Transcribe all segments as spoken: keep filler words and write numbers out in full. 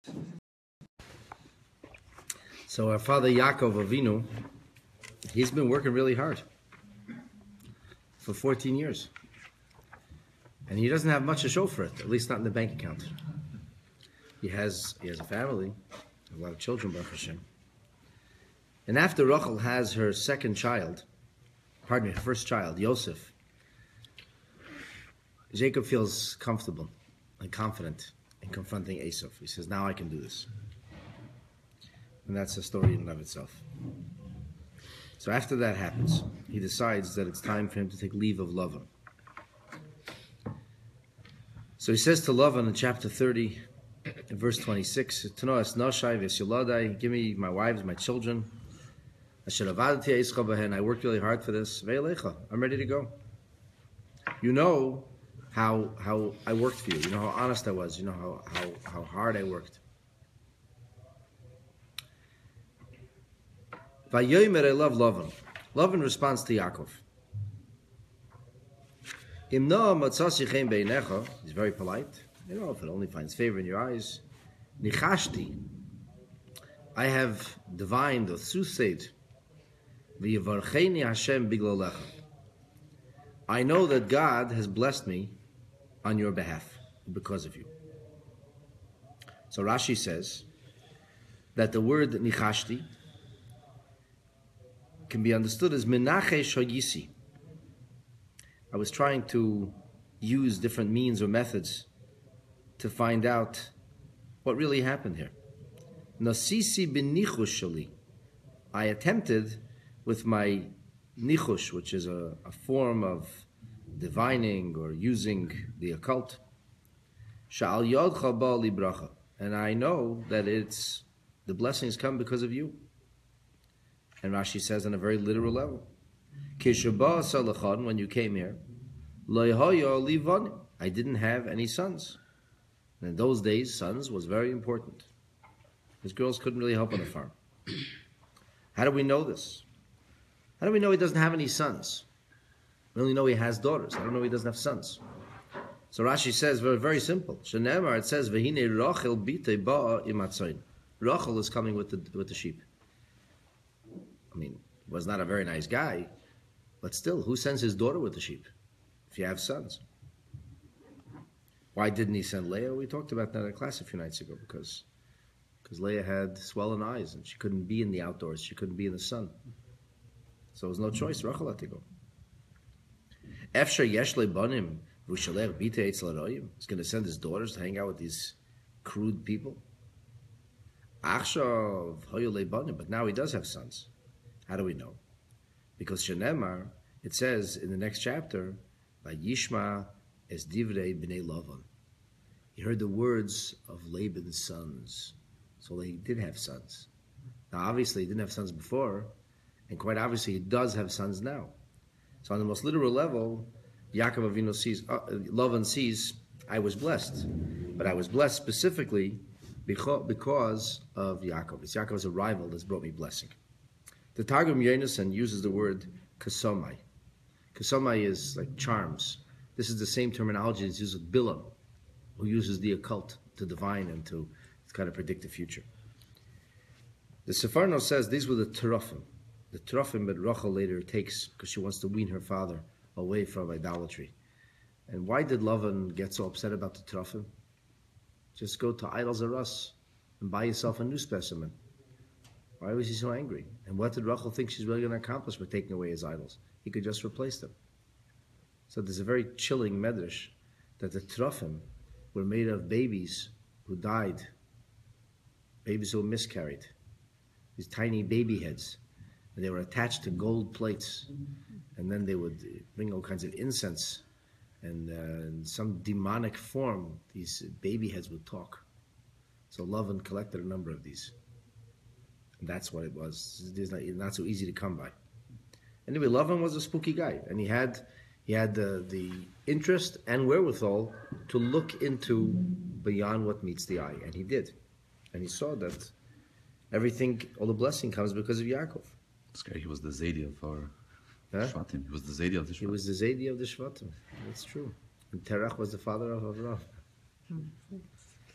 So our father Yaakov Avinu, he's been working really hard for fourteen years. And he doesn't have much to show for it, at least not in the bank account. He has he has a family, a lot of children, Baruch Hashem. And after Rachel has her second child, pardon me, her first child, Yosef, Jacob feels comfortable and confident in confronting Esau. He says, now I can do this. And that's a story in and of itself. So after that happens, he decides that it's time for him to take leave of Lavan. So he says to Lavan in chapter thirty, in verse twenty-six, give me my wives, my children. I worked really hard for this. I'm ready to go. You know how how I worked for you. You know how honest I was. You know how, how, how hard I worked. I love Lavan. Lavan responds to Yaakov. He's very polite. You know, if it only finds favor in your eyes. Nichashti. I have divined or soothsayed. Hashem biglalecha. I know that God has blessed me on your behalf because of you. So Rashi says that the word nichashti can be understood as menache shoyisi. I was trying to use different means or methods to find out what really happened here. Nasisi b'nichush shali. I attempted with my nichush, which is a, a form of divining or using the occult. Sha'al yodcha ba li bracha. And I know that it's the blessings come because of you. And Rashi says on a very literal level, Kishaba salachon, when you came here, lo yahaya li vanim. I didn't have any sons. And in those days, sons was very important. His girls couldn't really help on the farm. How do we know this? How do we know he doesn't have any sons? We only know he has daughters. I don't know he doesn't have sons. So Rashi says, very, very simple. Shenemar, it says, Vehine Rachel bite ba'a imatzayin. Rachel is coming with the with the sheep. I mean, he was not a very nice guy, but still, who sends his daughter with the sheep if you have sons? Why didn't he send Leah? We talked about that in class a few nights ago, because because Leah had swollen eyes and she couldn't be in the outdoors. She couldn't be in the sun. So there was no choice. Rachel had to go. Efshar yesh lebanim v'shalech bite eitz l'royim. He's going to send his daughters to hang out with these crude people. Achshav hoyu lebanim. But now he does have sons. How do we know? Because Shenemar, it says in the next chapter, Vayishma es divrei b'nei Lavan. He heard the words of Laban's sons. So they did have sons. Now obviously he didn't have sons before, and quite obviously he does have sons now. So on the most literal level, Yaakov Avinu sees, uh, Lavan sees, I was blessed. But I was blessed specifically because of Yaakov. It's Yaakov's arrival that's brought me blessing. The Targum Yonasan uses the word kasomai. Kasomai is like charms. This is the same terminology that's used with Bilam, who uses the occult to divine and to kind of predict the future. The Sefarno says these were the terafim. The terafim that Rachel later takes because she wants to wean her father away from idolatry. And why did Lavan get so upset about the terafim? Just go to Idols R Us and buy yourself a new specimen. Why was he so angry? And what did Rachel think she's really going to accomplish by taking away his idols? He could just replace them. So there's a very chilling medrash that the terafim were made of babies who died, babies who miscarried, these tiny baby heads, and they were attached to gold plates, and then they would bring all kinds of incense, and uh, in some demonic form, these baby heads would talk. So Lavan collected a number of these. And that's what it was. It's not, not so easy to come by. Anyway, Lavan was a spooky guy, and he had he had the, the interest and wherewithal to look into beyond what meets the eye, and he did. And he saw that everything, all the blessing comes because of Yaakov. This guy, he was the Zaydi of our huh? Shvatim. He was the Zaydi of the Shvatim. He was the Zaydi of the Shvatim. That's true. And Terach was the father of Avraham.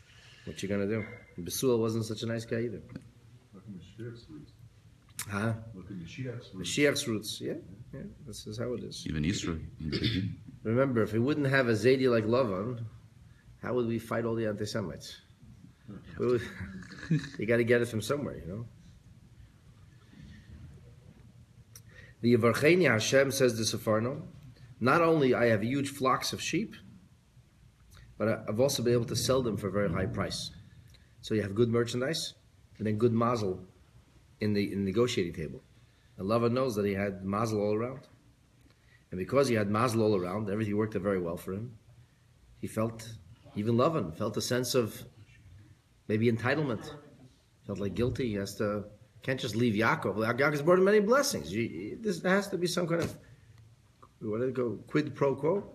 What you gonna do? Besuel wasn't such a nice guy either. Look at Mashiach's roots. Huh? Look at Mashiach's roots. Mashiach's roots. Yeah, yeah. This is how it is. Even Israel in the beginning. Remember, if we wouldn't have a Zaidi like Lavan, how would we fight all the anti-Semites? We would, you got to get it from somewhere, you know. The Yevarcheni Hashem says the Sefarno, not only I have huge flocks of sheep, but I've also been able to sell them for a very high price. So you have good merchandise, and then good mazel in the, in the negotiating table. And Lavan knows that he had mazel all around. And because he had mazel all around, everything worked out very well for him. He felt, even Lavan, felt a sense of maybe entitlement. Felt like guilty. He has to, can't just leave Yaakov. Yaakov has brought him many blessings. You, this there has to be some kind of, what did it go, quid pro quo?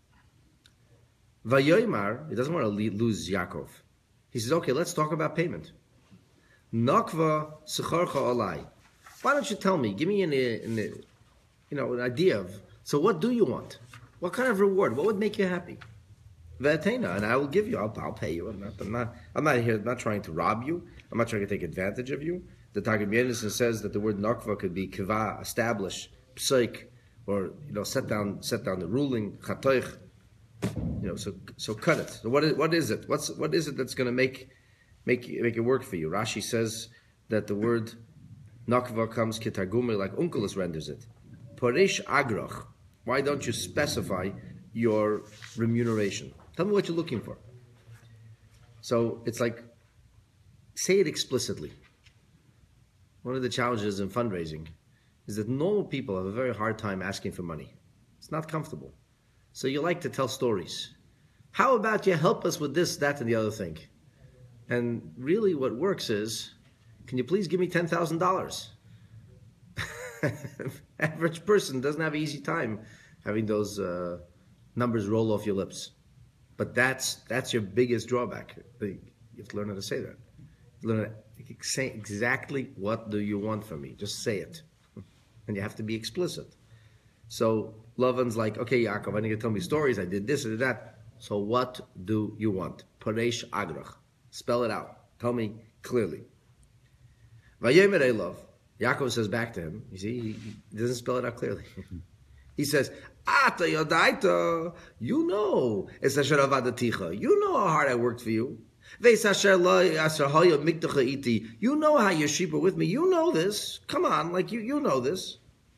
Vayoymar, he doesn't want to lose Yaakov. He says, okay, let's talk about payment. Nakva secharcha alai. Why don't you tell me, give me an, an, you know, an idea of, so what do you want? What kind of reward? What would make you happy? Ve'atena, and I will give you. I'll, I'll pay you. I'm not. I'm not. I'm not here. I'm not trying to rob you. I'm not trying to take advantage of you. The Targum Yedison says that the word nakva could be kiva, establish, psaik, or you know, set down, set down the ruling, chatoich. You know, so so cut it. So what is what is it? What's what is it that's going to make make make it work for you? Rashi says that the word nakva comes kitargumi, like Unkelos renders it. Porish agrach. Why don't you specify your remuneration? Tell me what you're looking for. So it's like, say it explicitly. One of the challenges in fundraising is that normal people have a very hard time asking for money. It's not comfortable. So you like to tell stories. How about you help us with this, that, and the other thing? And really what works is, can you please give me ten thousand dollars? Average person doesn't have an easy time having those uh, numbers roll off your lips. But that's that's your biggest drawback. You have to learn how to say that. Learn how to say exactly what do you want from me. Just say it. And you have to be explicit. So Lavan's like, okay, Yaakov, I need you to tell me stories. I did this, I did that. So what do you want? Paresh agrach. Spell it out. Tell me clearly. Vayemer Elov. Yaakov says back to him, you see, he, he doesn't spell it out clearly. He says, Ata yodaita, you know, es asher avadaticha, you know how hard I worked for you. Veis asher lo asher hoya mikdacha iti, you know how your sheep are with me. You know this. Come on, like you, you know this.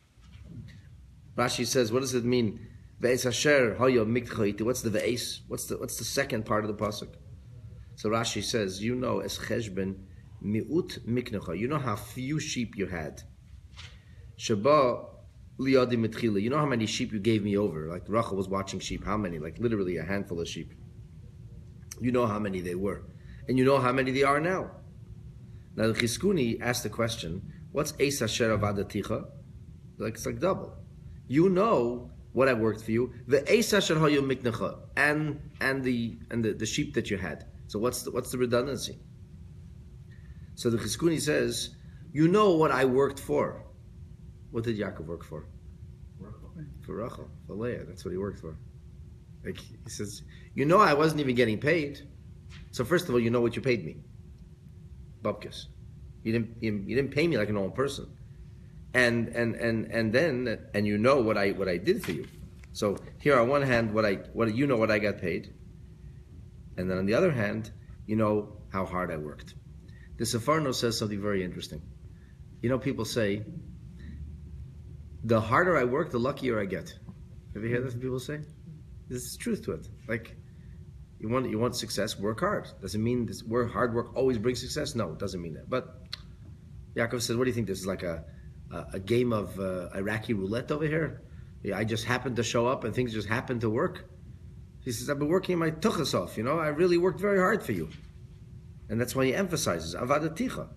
Rashi says, what does it mean? Veis asher hoya mikdacha iti. What's the veis? What's the what's the second part of the pasuk? So Rashi says, you know, es cheshben miut miknacha. You know how few sheep you had. Shaba liyadi mitchila. You know how many sheep you gave me over. Like Rachel was watching sheep. How many? Like literally a handful of sheep. You know how many they were. And you know how many they are now. Now the Chizkuni asked the question, what's Eis Asher Avadaticha? Like, it's like double. You know what I worked for you. The Eis Asher Hayu Miknacha. And and the and the, the sheep that you had. So what's the, what's the redundancy? So the Chizkuni says, you know what I worked for. What did Yaakov work for? Rachel. For Rachel, for Leah. That's what he worked for. Like he says, you know I wasn't even getting paid. So first of all, you know what you paid me. Bupkis. You didn't you, you didn't pay me like a normal person. And and and and then and you know what I what I did for you. So here on one hand, what I what you know what I got paid. And then on the other hand, you know how hard I worked. The Sefarno says something very interesting. You know, people say, the harder I work, the luckier I get. Have you heard that people say? There's truth to it. Like, you want you want success, work hard. Doesn't mean this work hard work always brings success. No, it doesn't mean that. But Yaakov says, what do you think? This is like a a, a game of uh, Iraqi roulette over here? Yeah, I just happened to show up and things just happened to work. He says, I've been working my tuchas off. You know, I really worked very hard for you. And that's why he emphasizes avadaticha.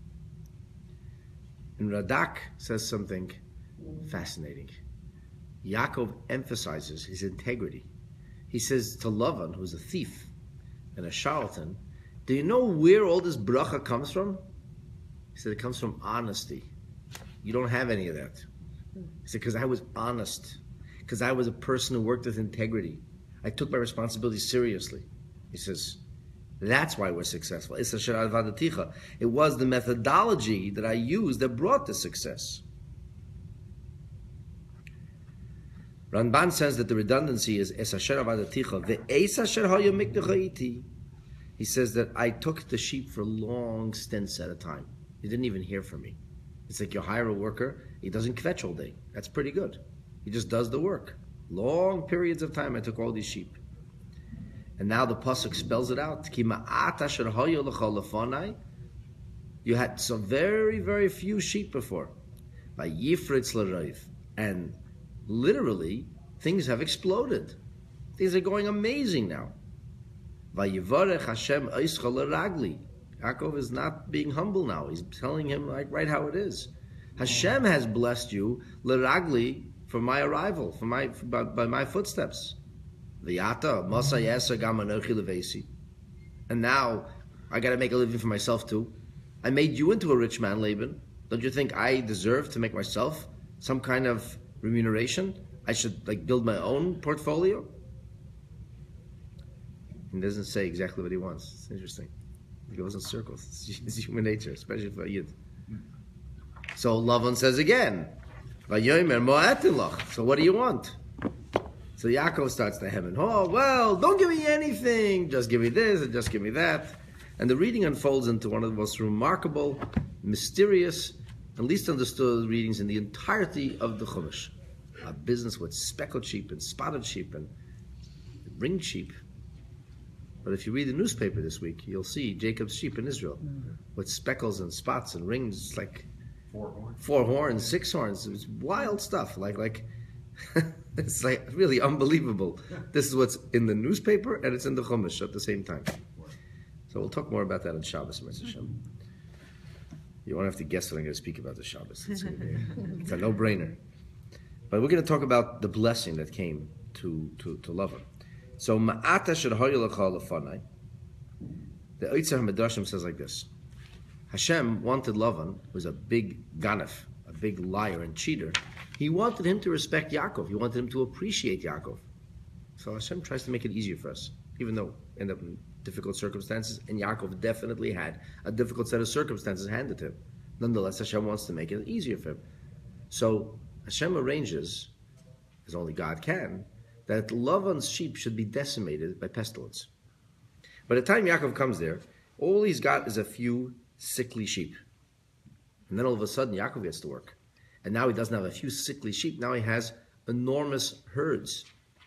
And Radak says something fascinating. Yaakov emphasizes his integrity. He says to Lavan, who's a thief and a charlatan, do you know where all this bracha comes from? He said, it comes from honesty. You don't have any of that. He said, because I was honest. Because I was a person who worked with integrity. I took my responsibility seriously. He says, That's why we're successful. It's asher avadaticha. It was the methodology that I used that brought the success. Ramban says that the redundancy is es asher avadaticha ve'es asher haya miknecha iti. He says that I took the sheep for long stints at a time. You didn't even hear from me. It's like you hire a worker, he doesn't kvetch all day. That's pretty good. He just does the work. Long periods of time I took all these sheep. And now the pasuk spells it out. Ki ma'at asher haya lecha lefanai. You had some very, very few sheep before. By Yifritz l'rayv. And literally, things have exploded. Things are going amazing now. Vayivarech Hashem oischa l'ragli. Yaakov is not being humble now. He's telling him like right how it is. Hashem has blessed you l'ragli for my arrival, for my for, by, by my footsteps. V'yata masa yesa gam anochi levesi. And now I got to make a living for myself too. I made you into a rich man, Laban. Don't you think I deserve to make myself some kind of remuneration? I should like build my own portfolio. He doesn't say exactly what he wants. It's interesting. He goes in circles. It's human nature, especially for a Yid. So Lavan says again, "Vayomer mo'atin lach." So what do you want? So Yaakov starts to hem and haw. Well, don't give me anything. Just give me this and just give me that. And the reading unfolds into one of the most remarkable, mysterious, and least understood readings in the entirety of the Chumash. A business with speckled sheep and spotted sheep and ringed sheep. But if you read the newspaper this week, you'll see Jacob's sheep in Israel with speckles and spots and rings. It's like Four horns. four horns, six horns. It's wild stuff. Like, like it's like really unbelievable. This is what's in the newspaper and it's in the Chumash at the same time. So we'll talk more about that on Shabbos, Mister Hashem. You won't have to guess what I'm going to speak about the Shabbos. It's, gonna be, it's a no-brainer. But we're going to talk about the blessing that came to to to Lavan. So Ma'ata Shadhoya Lachal Lefanai. The Eitzah HaMedrashim says like this: Hashem wanted Lavan, who was a big ganef, a big liar and cheater. He wanted him to respect Yaakov. He wanted him to appreciate Yaakov. So Hashem tries to make it easier for us, even though end up in difficult circumstances, and Yaakov definitely had a difficult set of circumstances handed to him. Nonetheless, Hashem wants to make it easier for him. So Hashem arranges, as only God can, that Lavan's sheep should be decimated by pestilence. By the time Yaakov comes there, all he's got is a few sickly sheep. And then all of a sudden, Yaakov gets to work. And now he doesn't have a few sickly sheep, now he has enormous herds.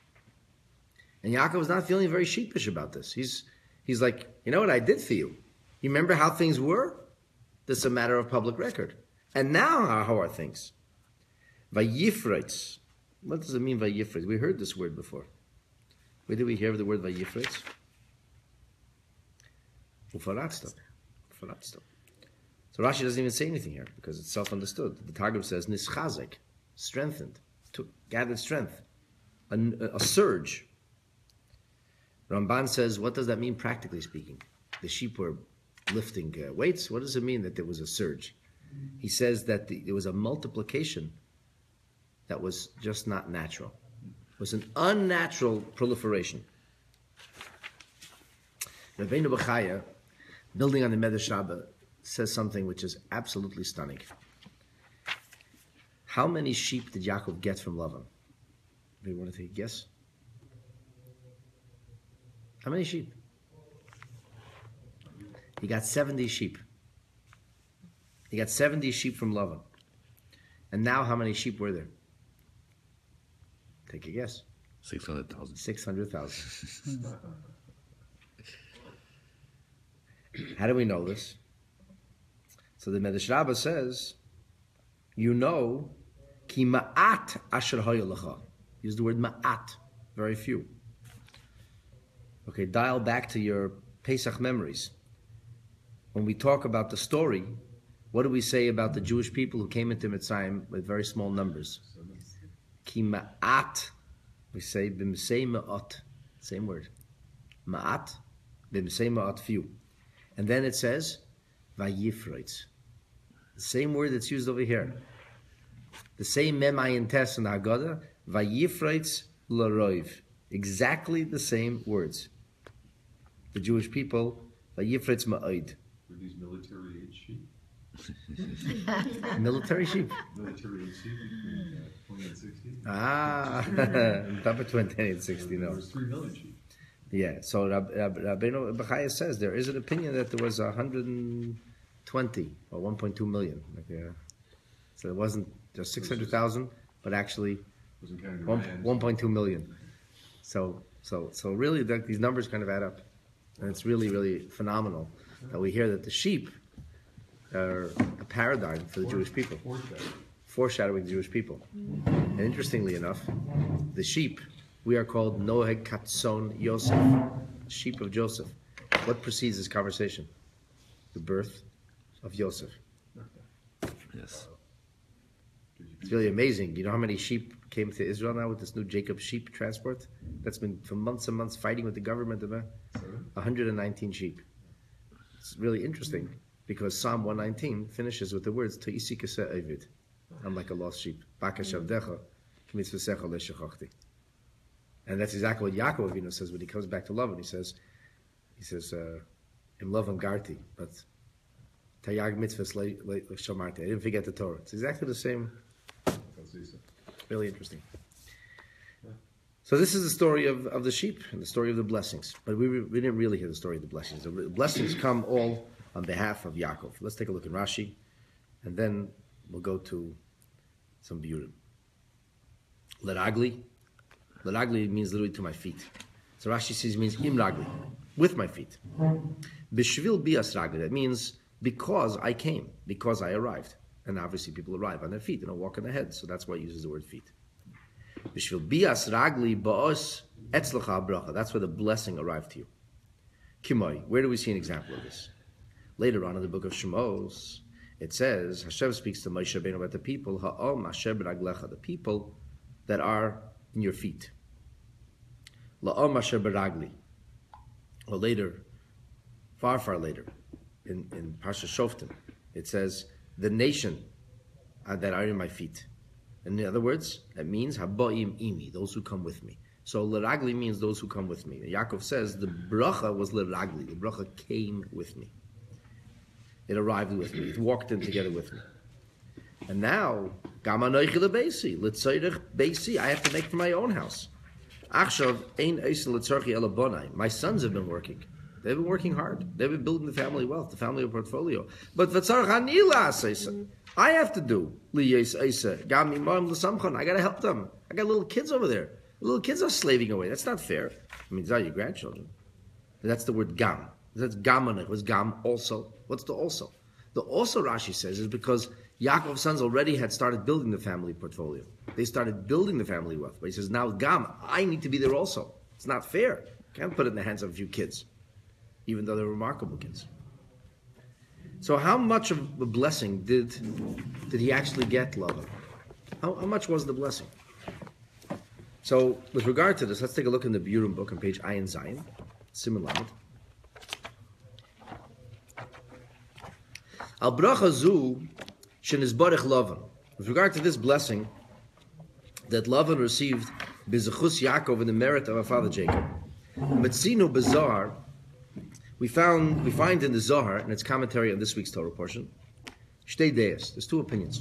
And Yaakov is not feeling very sheepish about this. He's he's like, you know what I did for you? You remember how things were? This is a matter of public record. And now how are things? Vayifritz. What does it mean, Vayifritz? We heard this word before. Where did we hear the word Vayifritz? Ufaratzta. Ufaratzta. So Rashi doesn't even say anything here because it's self-understood. The Targum says Nischazek, strengthened, took, gathered strength, a, a surge. Ramban says, what does that mean practically speaking? The sheep were lifting uh, weights. What does it mean that there was a surge? He says that the, there was a multiplication that was just not natural. It was an unnatural proliferation. Rabbeinu Bechaya, building on the Medrash Rabbah, says something which is absolutely stunning. How many sheep did Yaakov get from Lavan? Do you want to take a guess? How many sheep? He got seventy sheep. He got seventy sheep from Lavan. And now how many sheep were there? Take a guess. six hundred thousand. six hundred thousand. How do we know this? So the Medrash Rabbah says, you know, ki ma'at asher hoya lecha. Use the word ma'at, very few. Okay, dial back to your Pesach memories. When we talk about the story, what do we say about the Jewish people who came into Mitzrayim with very small numbers? Ki ma'at, we say b'msei ma'at, same word. Ma'at, b'msei ma'at, few. And then it says, vayifroitz. The same word that's used over here. The same memayin tes in the Haggadah, vayifroitz l'roiv. Exactly the same words. The Jewish people Vayifritz ma'od. Were these military age sheep? Military sheep. Military age sheep between uh, twenty and sixty? Ah, not between twenty and sixty, There no. was three million sheep. Yeah, so Rab, Rab, Rabbeinu Bechaya says there is an opinion that there was one hundred twenty or one point two million. Like, uh, so it wasn't just six hundred thousand, but actually Wasn't counting the one, rams. one point two million. So, so, so really, the, these numbers kind of add up, and it's really, really phenomenal that we hear that the sheep are a paradigm for the Jewish people, Foreshadowing. foreshadowing the Jewish people. And interestingly enough, the sheep, we are called Noheg Katson Yosef, sheep of Joseph. What precedes this conversation? The birth of Yosef. Yes. It's really amazing. You know how many sheep came to Israel now with this new Jacob sheep transport? That's been for months and months fighting with the government about Seven? one hundred nineteen sheep. It's really interesting because Psalm one nineteen finishes with the words Ta'isi kaseh Ovid. I'm like a lost sheep. Baka shavdecha k'mitzvasecha le'shechachti. And that's exactly what Yaakov Avinu says when he comes back to Lavan. He says, he says, uh, "Im Lavan garti," but Tayag mitzvahs le'shamarti. I didn't forget the Torah. It's exactly the same. That's Esau. Really interesting. So this is the story of, of the sheep and the story of the blessings. But we, we didn't really hear the story of the blessings. The blessings come all on behalf of Yaakov. Let's take a look in Rashi, and then we'll go to some Biurim. Leragli. Leragli means literally to my feet. So Rashi says it means im ragli, with my feet. Bishvil bias ragli, that means because I came, because I arrived. And obviously people arrive on their feet, they don't walk on their heads, so that's why it uses the word feet. Bishvil bias ragli ba'os etzlacha bracha, that's where the blessing arrived to you. Kimoi, where do we see an example of this? Later on in the book of Shemos, it says, Hashem speaks to Moshe Rabbeinu about the people, ha'om asher b'raglecha, the people that are in your feet. La'om asher b'ragli. Or later, far, far later, in, in Parsha Shoftim, it says, the nation uh, that are in my feet. In other words, that means haboim imi, those who come with me. So leragli means those who come with me. Yaakov says the bracha was leragli. The bracha came with me. It arrived with me. It walked in together with me. And now, gam anoichi lebeisi, letzayrich beisi, I have to make for my own house. Achshav ein eisen letzarchi elabonai. My sons have been working. They've been working hard. They've been building the family wealth, the family portfolio. But v'tzarch ani la'aseisa. I have to do liyes eisa. Gam imam l'samchon. I got to help them. I got little kids over there. The little kids are slaving away. That's not fair. I mean, these are your grandchildren. And that's the word gam. That's gam. It was gam also. What's the also? The also, Rashi says, is because Yaakov's sons already had started building the family portfolio. They started building the family wealth. But he says, now gam, I need to be there also. It's not fair. Can't put it in the hands of a few kids, even though they're remarkable kids. So how much of a blessing did did he actually get, Lavan? How, how much was the blessing? So with regard to this, let's take a look in the Biurim book on page Ayin Zayin, Siman Lamed. Al bracha zu shenizbarich Lavan. With regard to this blessing that Lavan received b'zechus Yaakov in the merit of our father Jacob, Metzinu Bazar, we found we find in the Zohar and its commentary on this week's Torah portion, shtei deis. There's two opinions.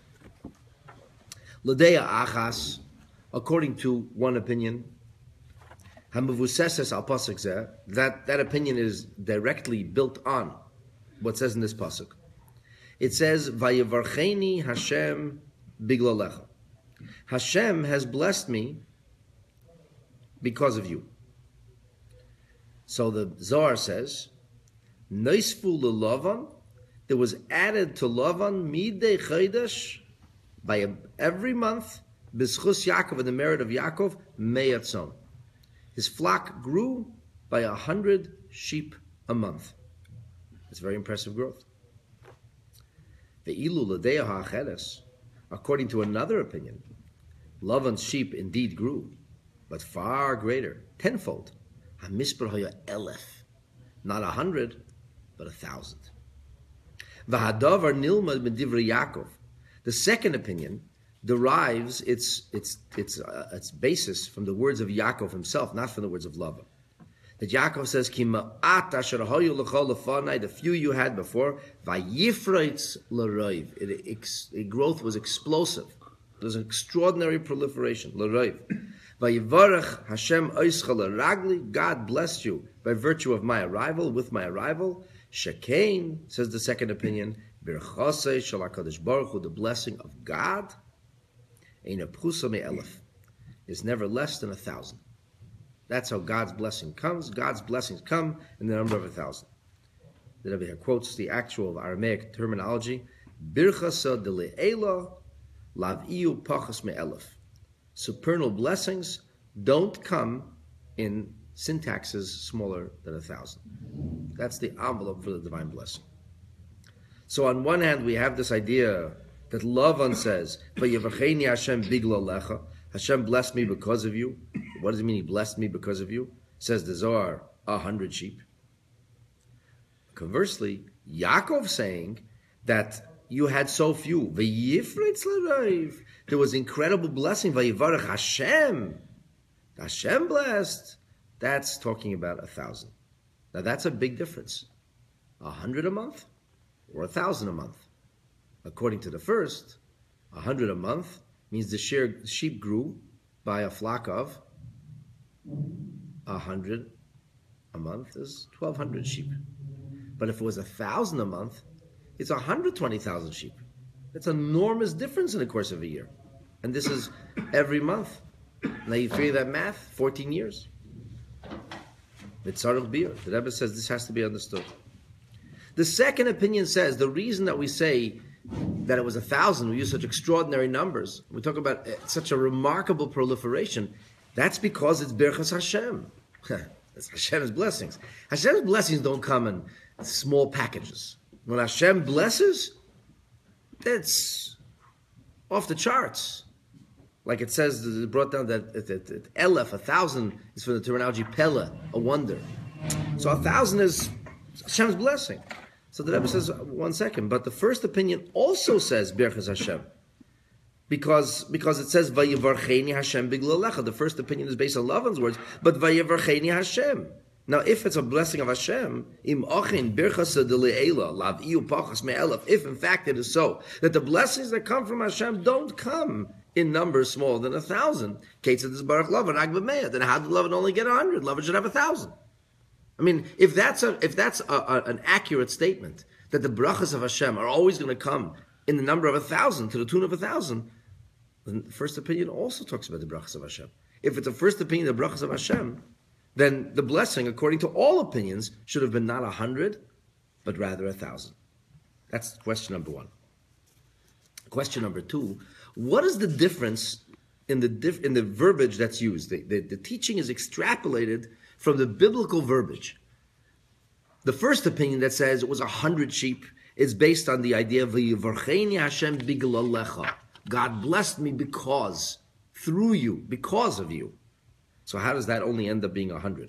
L'deya achas, according to one opinion, hamavuseses al pasuk zeh, that that opinion is directly built on what says in this pasuk. It says, "Vayevarcheni Hashem biglalecha." Hashem has blessed me because of you. So the Zohar says, "Noisfu leLavan," there was added to Lavan midei chodesh by every month, b'schus Yaakov, in the merit of Yaakov, meyatzon. His flock grew by a hundred sheep a month. It's very impressive growth. The ilu l'deya ha'acheres, according to another opinion, Lavan's sheep indeed grew, but far greater, tenfold. Hamisper haya elef, not a hundred, but a thousand. V'hadavar nilmad medivrei Yaakov. The second opinion derives its its its uh, its basis from the words of Yaakov himself, not from the words of Lavan. that Yaakov says, Ki ma'at asher hayu l'chol lefanai, the few you had before, vayifreitz l'roiv. It, ex, it growth was explosive. There was an extraordinary proliferation. L'roiv. Vayivarech Hashem oischa l'ragli. God blessed you by virtue of my arrival, with my arrival. Shekain, says the second opinion, birchasei shel HaKadosh Baruch Hu, the blessing of God, ein prusa me'elef, is never less than a thousand. That's how God's blessing comes. God's blessings come in the number of a thousand. The Rebbe here quotes the actual Aramaic terminology, birchasa de le'ela lav'iu pachas me'elef. Supernal blessings don't come in syntaxes smaller than a thousand. That's the envelope for the divine blessing. So on one hand, we have this idea that Lavan says, "Vayivacheni Hashem bigla lecha." Hashem blessed me because of you. What does it mean? He blessed me because of you. Says the Zohar, a hundred sheep. Conversely, Yaakov saying that you had so few. Vayifritz l'rayv. There was incredible blessing. Vayivarech Hashem. Hashem blessed. That's talking about a thousand. Now that's a big difference. A hundred a month or a thousand a month. According to the first, a hundred a month means the sheep grew by a flock of a hundred a month is twelve hundred sheep. But if it was a thousand a month, it's one hundred twenty thousand sheep. That's an enormous difference in the course of a year. And this is every month. Now you figure that math, fourteen years. Mitzarech beer. The Rebbe says this has to be understood. The second opinion says the reason that we say that it was a thousand, we use such extraordinary numbers, we talk about such a remarkable proliferation, that's because it's Berchas Hashem. It's Hashem's blessings. Hashem's blessings don't come in small packages. When Hashem blesses, that's off the charts. Like it says, it brought down that, that, that, that Elef, a thousand, is for the terminology Pella, a wonder. So a thousand is Hashem's blessing. So the Rebbe says, one second, but the first opinion also says Berchas Hashem. Because, because it says, Vayivarcheni Hashem biglalecha. The first opinion is based on Lavan's words, but Vayivarcheni Hashem. Now, if it's a blessing of Hashem, im ochin birchasa de le'ela, lav'iu pachas me'elef, if in fact it is so, that the blessings that come from Hashem don't come in numbers smaller than a thousand, Ketzad is Baruch Lavan, Ag b'meya, then how did Lavan only get a hundred? Lavan should have a thousand. I mean, if that's a, if that's a, a, an accurate statement, that the brachas of Hashem are always going to come in the number of a thousand, to the tune of a thousand, then the first opinion also talks about the brachas of Hashem. If it's the first opinion of the brachas of Hashem, then the blessing, according to all opinions, should have been not a hundred, but rather a thousand. That's question number one. Question number two, what is the difference in the dif- in the verbiage that's used? The, the, the teaching is extrapolated from the biblical verbiage. The first opinion that says it was a hundred sheep is based on the idea of V'yivarcheni Hashem biglalecha. God blessed me because, through you, because of you. So how does that only end up being a hundred?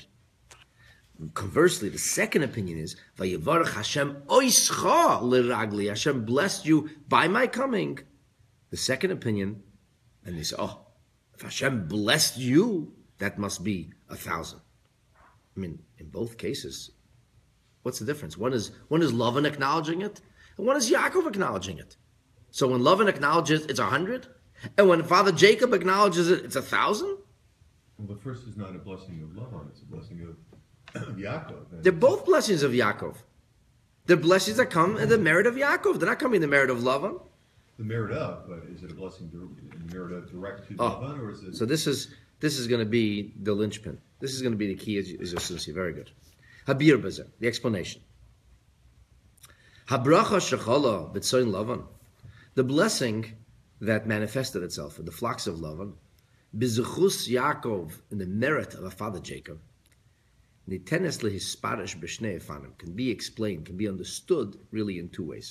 Conversely, the second opinion is Vayivarech Hashem oischa l'ragli. Hashem blessed you by my coming. The second opinion, and they say, oh, if Hashem blessed you, that must be a thousand. I mean, in both cases, what's the difference? One is one is Lavan acknowledging it, and one is Yaakov acknowledging it. So when Lavan acknowledges it's a hundred, and when Father Jacob acknowledges it, it's a thousand. Well, the first is not a blessing of Lavan; it's a blessing of, of Yaakov. They're both blessings of Yaakov. They're blessings that come in the merit of Yaakov. They're not coming in the merit of Lavan. The merit of, but is it a blessing to, the merit of direct to Oh, Lavan, or is it? So this is this is going to be the linchpin. This is going to be the key, as you, as you'll see. Very good. Habir Bazeh, the explanation. Habracha shechala b'tzoyin Lavan, the blessing that manifested itself in the flocks of Lavan, b'zechus Yaakov, in the merit of a father Jacob, nitenes lehisparish b'shnei efanim, can be explained, can be understood really in two ways.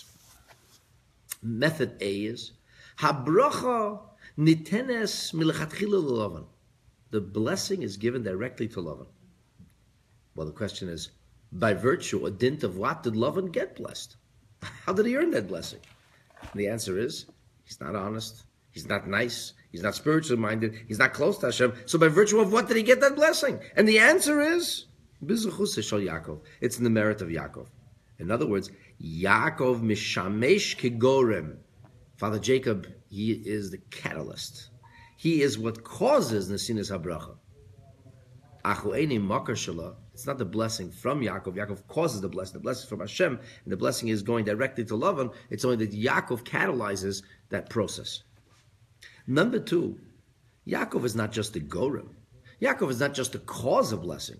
Method A is habracha nitenes milechatchila Lavan. The blessing is given directly to Lavan. Well, the question is, by virtue, a dint of what did Lavan get blessed? How did he earn that blessing? And the answer is, he's not honest, he's not nice, he's not spiritually minded, he's not close to Hashem. So by virtue of what did he get that blessing? And the answer is, B'zuchus shel Yaakov. It's in the merit of Yaakov. In other words, Yaakov mishamesh kegorem. Father Jacob, he is the catalyst. He is what causes Nesinas HaBracha. Achu eini makar shela. It's not the blessing from Yaakov. Yaakov causes the blessing. The blessing is from Hashem, and the blessing is going directly to Lavan. It's only that Yaakov catalyzes that process. Number two, Yaakov is not just the gorem. Yaakov is not just the cause of blessing.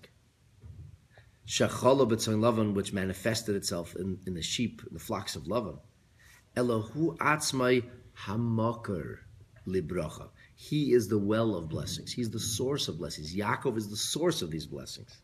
Shechala b'tzayin Lavan, which manifested itself in, in the sheep, the flocks of Lavan. Elohu atzmai hamakar libracha. He is the well of blessings. He's the source of blessings. Yaakov is the source of these blessings.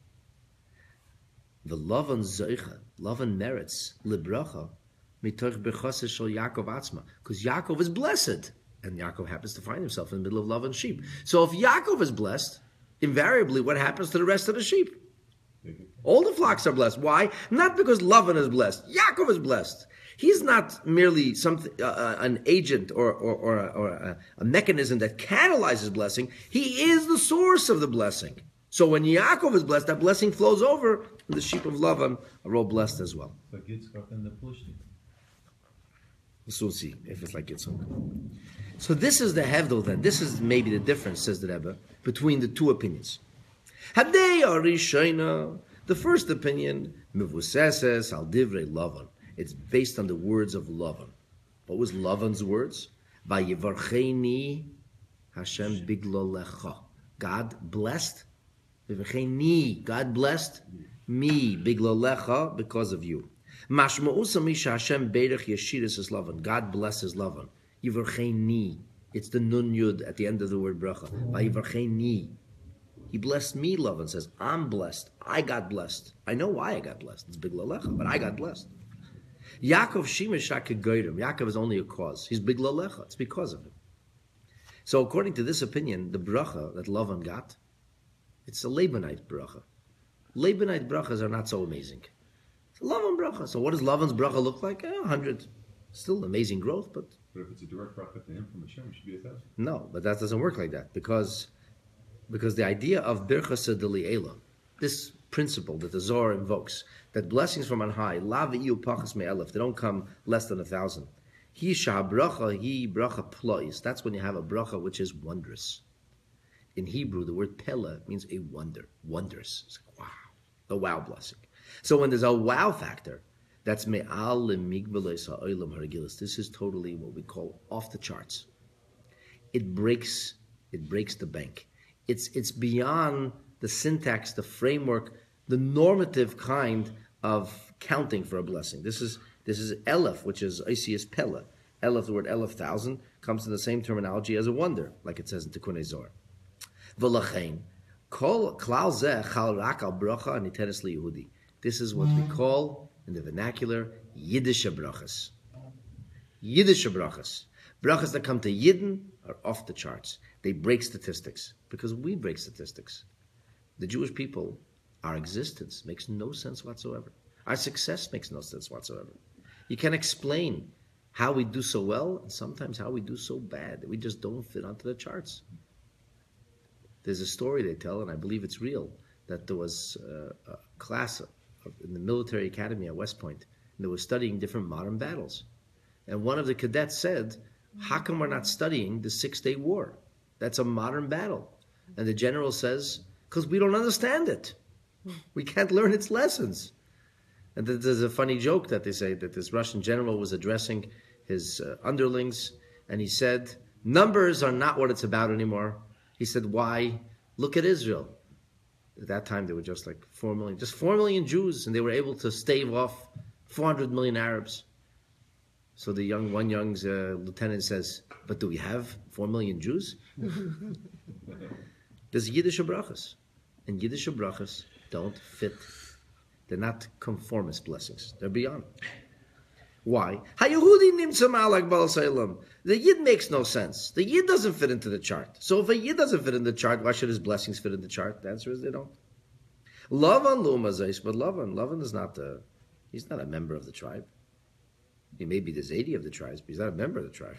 The Lavan zoicha, Lavan merits libracha mitoch bechaseh shel Yaakov atzma, because Yaakov is blessed, and Yaakov happens to find himself in the middle of Lavan's sheep. So if Yaakov is blessed, invariably, what happens to the rest of the sheep? All the flocks are blessed. Why? Not because Lavan is blessed. Yaakov is blessed. He's not merely something, uh, an agent or, or, or, a, or a, a mechanism that catalyzes blessing. He is the source of the blessing. So when Yaakov is blessed, that blessing flows over, and the sheep of Lavan are all blessed as well. Like Yitzchak and the Plishtim. We'll soon see if it's like Yitzchak. So this is the Hevdel then. This is maybe the difference, says the Rebbe, between the two opinions. Hadei Arishayna, the first opinion, Mivuseses al Divrei Lavan. It's based on the words of Lavan. What was Lavan's words? Vayivarcheni Hashem biglolecha. God blessed. Vayivarcheni, God blessed me biglolecha, because of you. Mashma'usa misha Hashem beirech yeshiris is Lavan. God blesses Lavan. Yivarcheni. It's the nun yud at the end of the word bracha. Vayivarcheni. He blessed me, Lavan says. I'm blessed. I got blessed. I know why I got blessed. It's biglolecha, but I got blessed. Yaakov Shimeshak Geirem. Yaakov is only a cause. He's big lalecha. It's because of him. So according to this opinion, the bracha that Lavan got, it's a Labanite bracha. Labanite brachas are not so amazing. It's a Lavan bracha. So what does Lavan's bracha look like? A hundred. Still amazing growth, but... But if it's a direct bracha to him from Hashem, it should be a thousand. No, but that doesn't work like that. Because, because the idea of birchas deli'ela, this principle that the Zohar invokes, that blessings from on high, la v'iyu pachas me'elef, they don't come less than a thousand. He shah bracha, he bracha plois. That's when you have a bracha which is wondrous. In Hebrew, the word pella means a wonder, wondrous. It's like, wow, a wow blessing. So when there's a wow factor, that's me'al lemigbeles ha'olam haragilis. This is totally what we call off the charts. It breaks, it breaks the bank. It's it's beyond the syntax, the framework, the normative kind of counting for a blessing. This is this is elef, which is Isias Pella. Elef, the word elef, thousand, comes to the same terminology as a wonder, like it says in Tikkun Zohar. V'lachein, kol klal zeh chal rak al bracha aniteres liyehudi. This is what we call, in the vernacular, Yiddish brachas. Yiddish brachas. Brachas that come to Yidden are off the charts. They break statistics, because we break statistics. The Jewish people, our existence makes no sense whatsoever. Our success makes no sense whatsoever. You can explain how we do so well and sometimes how we do so bad. We just don't fit onto the charts. There's a story they tell, and I believe it's real, that there was a class in the military academy at West Point, and they were studying different modern battles. And one of the cadets said, how come we're not studying the Six-Day War? That's a modern battle. And the general says, because we don't understand it. We can't learn its lessons. And there's a funny joke that they say that this Russian general was addressing his uh, underlings, and he said, numbers are not what it's about anymore. He said, why? Look at Israel. At that time, there were just like four million, just four million Jews, and they were able to stave off four hundred million Arabs. So the young, one young uh, lieutenant says, but do we have four million Jews? There's Yiddish brachas. And Yiddish brachas don't fit. They're not conformist blessings. They're beyond. Why? Ha-Yehudi nimtza ma'alak ba'al Salem. The Yid makes no sense. The Yid doesn't fit into the chart. So if a Yid doesn't fit in the chart, why should his blessings fit in the chart? The answer is they don't. Lavan lu'mazais, but Lavan, Lavan is not a, he's not a member of the tribe. He may be the Zaidi of the tribes, but he's not a member of the tribe.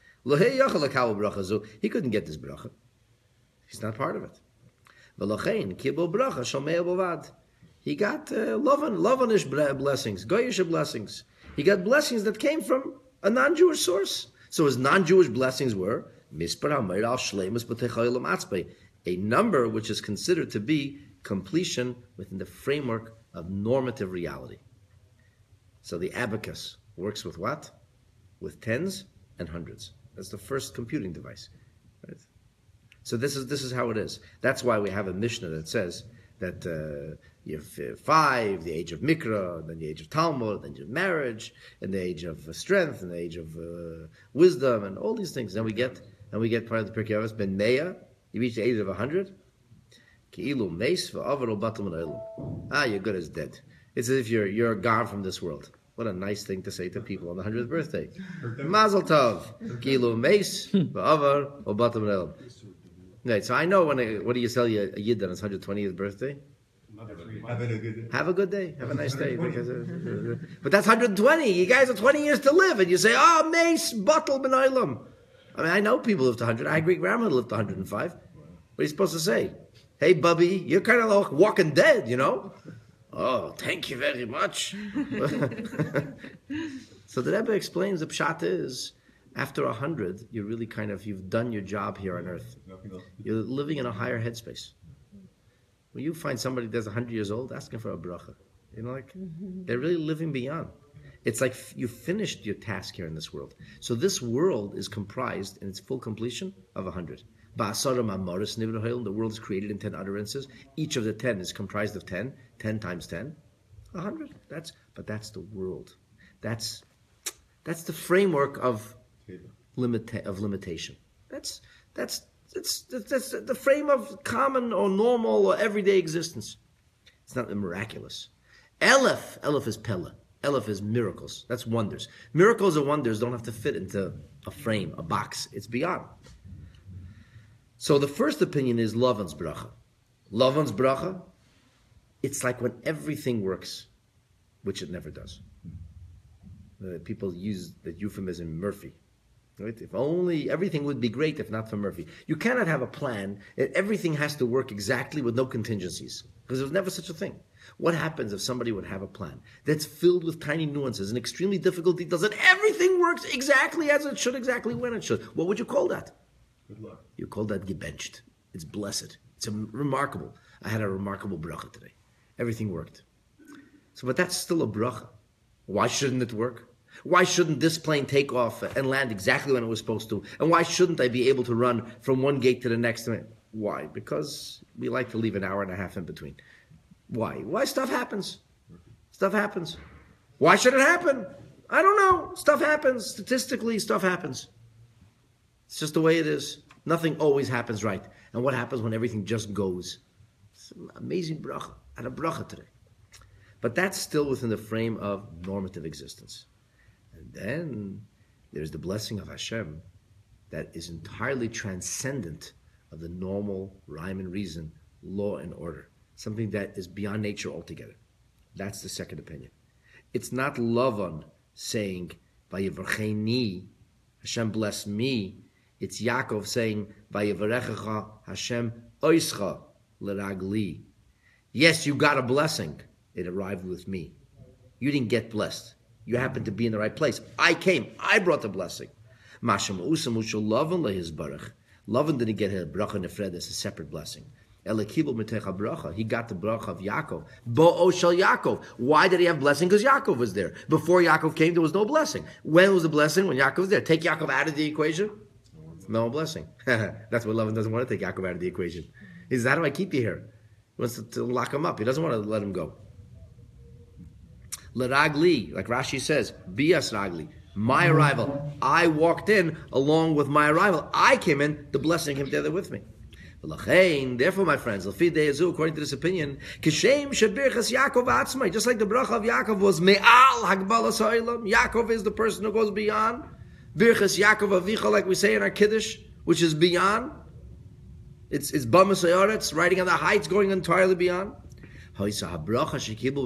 He couldn't get this bracha. He's not part of it. He got uh, Lovan, Lovanish blessings, Goyish blessings. He got blessings that came from a non-Jewish source. So his non-Jewish blessings were a number which is considered to be completion within the framework of normative reality. So the abacus works with what? With tens and hundreds. That's the first computing device. Right? So this is this is how it is. That's why we have a Mishnah that says that uh, you have five, the age of Mikra, then the age of Talmud, then the age of marriage, and the age of uh, strength, and the age of uh, wisdom, and all these things. Then we get, and we get part of the Pirkei Avos, Ben Meya, you reach the age of a hundred. Ki'ilu meis v'avar ol batum v'na'ilum. Ah, you're good as dead. It's as if you're you're gone from this world. What a nice thing to say to people on the hundredth birthday. Mazel tov. Ki'ilu meis v'avar ol batum v'na'ilum. Right, so I know when I, what do you tell you a yid on his one hundred twentieth birthday? Having a good day. Have a good day. Have a nice day. Because, uh, but that's one hundred twenty. You guys have twenty years to live, and you say, "Oh, mace, bottle, benailam." I mean, I know people lived to one hundred. I great grandmother lived to one hundred five. What are you supposed to say? Hey, Bubby, you're kind of like walking dead, you know? Oh, thank you very much. So the Rebbe explains the pshat is, after a hundred, you're really kind of, you've done your job here on earth. You're living in a higher headspace. When you find somebody that's a hundred years old, asking for a bracha, you know, like, they're really living beyond. It's like you finished your task here in this world. So this world is comprised, in its full completion, of a hundred. The world is created in ten utterances. Each of the ten is comprised of ten. Ten times ten, a hundred. That's but that's the world. That's that's the framework of limit of limitation. That's that's that's that's the frame of common or normal or everyday existence. It's not the miraculous. Elef, Elef is Pella. Elef is miracles. That's wonders. Miracles or wonders don't have to fit into a frame, a box. It's beyond. So the first opinion is Lavan's bracha. Lavan's bracha, it's like when everything works, which it never does. Uh, people use the euphemism Murphy. Right? If only everything would be great if not for Murphy. You cannot have a plan. Everything has to work exactly with no contingencies, because there was never such a thing. What happens if somebody would have a plan that's filled with tiny nuances and extremely difficult details, and everything works exactly as it should, exactly when it should? What would you call that? Good luck. You call that gebenched. It's blessed. It's a remarkable. I had a remarkable bracha today. Everything worked. So, but that's still a bracha. Why shouldn't it work? Why shouldn't this plane take off and land exactly when it was supposed to? And why shouldn't I be able to run from one gate to the next? Why? Because we like to leave an hour and a half in between. Why? Why stuff happens? Stuff happens. Why should it happen? I don't know. Stuff happens. Statistically, stuff happens. It's just the way it is. Nothing always happens right. And what happens when everything just goes? It's an amazing bracha. And a bracha today. But that's still within the frame of normative existence. And then there's the blessing of Hashem that is entirely transcendent of the normal rhyme and reason, law and order. Something that is beyond nature altogether. That's the second opinion. It's not Lavan saying, Vayevarcheni, Hashem bless me. It's Yaakov saying, Vayevarechecha Hashem oischa l'ragli. Yes, you got a blessing. It arrived with me. You didn't get blessed. You happened to be in the right place. I came. I brought the blessing. Mashem usamushal Lavan lehizbarach. Lavan didn't get a bracha nefred as a separate blessing. He got the bracha of Yaakov. Bo'o shel Yaakov. Why did he have blessing? Because Yaakov was there. Before Yaakov came, there was no blessing. When was the blessing? When Yaakov was there. Take Yaakov out of the equation, no blessing. That's what Lavan doesn't want to take Yaakov out of the equation. He says, how do I keep you here? He wants to, to lock him up. He doesn't want to let him go. L'ragli, like Rashi says, bias ragli. My arrival. I walked in along with my arrival. I came in, the blessing came together with me. Therefore, my friends, according to this opinion, just like the bracha of Yaakov was me'al hagbalas ha'olam, Yaakov is the person who goes beyond. Birchas Yaakov Avicha, like we say in our Kiddush, which is beyond. It's it's bamas ha'aretz, riding on the heights, going entirely beyond. Now it's, it's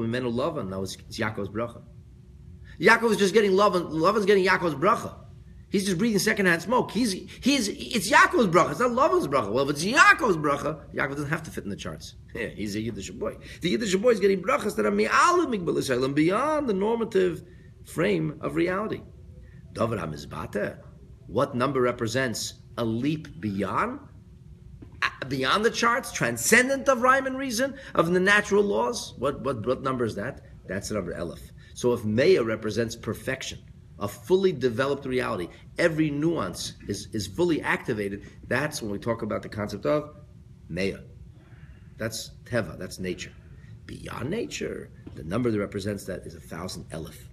Yaakov's bracha. Yaakov is just getting love, and love is getting Yaakov's bracha. He's just breathing secondhand smoke. He's he's it's Yaakov's bracha. It's not Lavan's bracha. Well, if it's Yaakov's bracha, Yaakov doesn't have to fit in the charts. Yeah, he's a Yiddish boy. The Yiddish boy is getting brachas that are mi'alim migdal Yisrael, beyond the normative frame of reality. Davar HaMizbata, what number represents a leap beyond? Beyond the charts, transcendent of rhyme and reason, of the natural laws. What what what number is that? That's the number Aleph. So if Meah represents perfection, a fully developed reality, every nuance is, is fully activated, that's when we talk about the concept of Meah. That's Teva, that's nature. Beyond nature, the number that represents that is a thousand Aleph.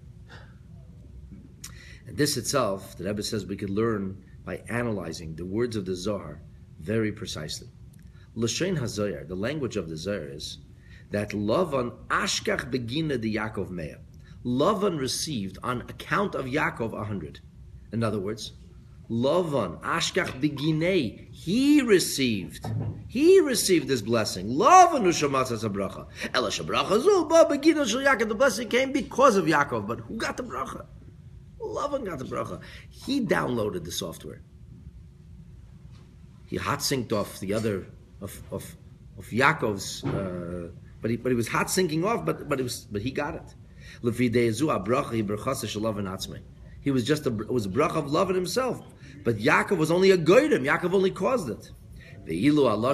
And this itself, the Rebbe says we could learn by analyzing the words of the Zohar very precisely. L'shein HaZohar, the language of the Zohar is that Lavan Ashkach Begina de Yaakov Meah. Lavan received on account of Yaakov a hundred. In other words, Lavan Ashkach Beginei, he received, he received this blessing. Lavan Ushamatzas Bracha. Ela Shabracha Zu Ba Begina Shel Yaakov. The blessing came because of Yaakov, but who got the bracha? Lavan got the bracha. He downloaded the software. He hot synced off the other of of, of Yaakov's, uh, but he but he was hot syncing off, but but it was but he got it. He was just a it was a bracha of love in himself, but Yaakov was only a goyim. Yaakov only caused it. The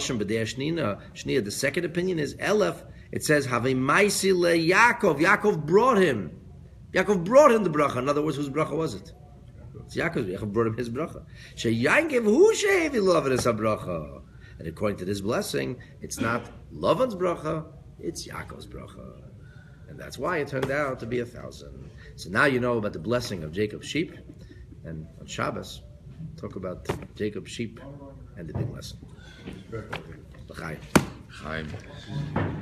second opinion is Elef. It says Have Maisi le Yaakov. Yaakov brought him. Yaakov brought him the bracha. In other words, whose bracha was it? It's Yaakov. Yaakov brought him his bracha. Sheyankev hu shehevi love is a bracha. And according to this blessing, it's not Lavan's bracha, it's Yaakov's bracha. And that's why it turned out to be a thousand. So now you know about the blessing of Jacob's sheep. And on Shabbos, talk about Jacob's sheep and the big lesson. L'chaim. Chaim.